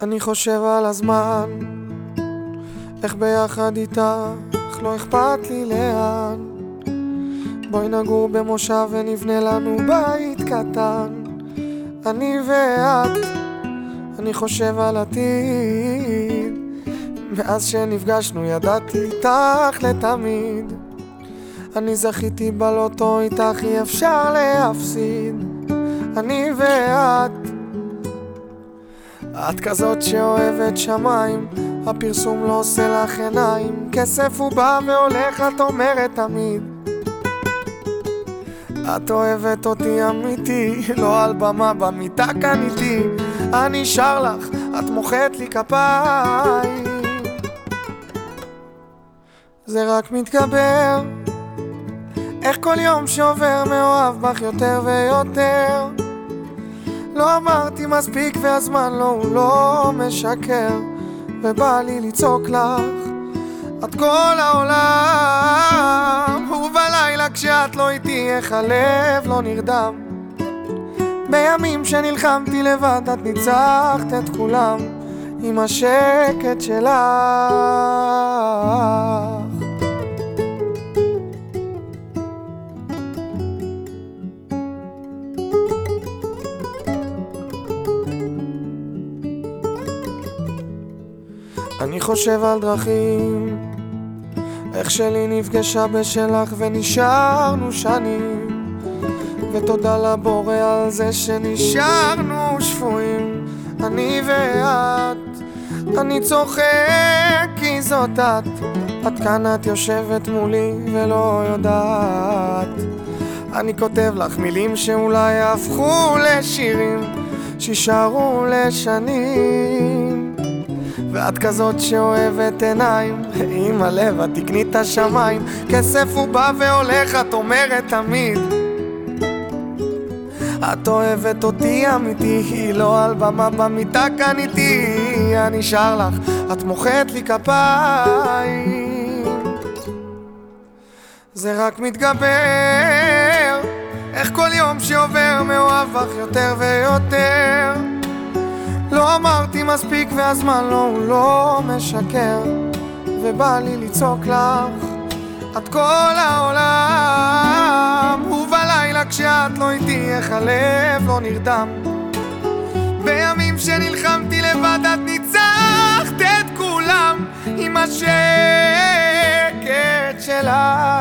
אני חושב על הזמן, איך ביחד איתך לא אכפת לי לאן. בואי נגור במושב ונבנה לנו בית קטן, אני ואת. אני חושב על עתיד, מאז שנפגשנו ידעתי איתך לתמיד. אני זכיתי בלוטו, איתך אי אפשר להפסיד, אני ואת. את כזאת שאוהבת שמיים, הפרסום לא עושה לך עיניים. כסף הוא בא והולך, את אומרת תמיד. את אוהבת אותי אמיתי, לא על במה, במיטה כאן איתי. אני שר לך, את מוחאת לי כפיים. זה רק מתגבר, איך כל יום שעובר מאוהב בך יותר ויותר. לא אמרתי מספיק והזמן הוא לא משקר, ובא לי לצעוק לך, את כל העולם. ובלילה כשאת לא איתי איך הלב לא נרדם. בימים שנלחמתי לבד את ניצחת את כולם עם השקט שלך. אני חושב על דרכים, איך שלי נפגשה בשלך ונשארנו שנים. ותודה לבורא על זה שנשארנו שפויים, אני ואת. אני צוחק כי זאת את כאן, את יושבת מולי ולא יודעת. אני כותב לך מילים שאולי יהפכו לשירים שישארו לשנים. ואת כזאת שאוהבת עיניים, עם הלב את תקני את השמיים. כסף הוא בא והולך, את אומרת תמיד. את אוהבת אותי אמיתי, לא על במה, במיטה כאן איתי. אני שר לך, את מוחאת לי כפיים. זה רק מתגבר, איך כל יום שעובר מאוהב בך יותר ויותר. לא אמרתי מספיק והזמן הוא לא משקר, ובא לי לצעוק לך, את כל העולם. ובלילה כשאת לא איתי איך הלב לא נרדם. בימים שנלחמתי לבד את ניצחת את כולם עם השקט שלך.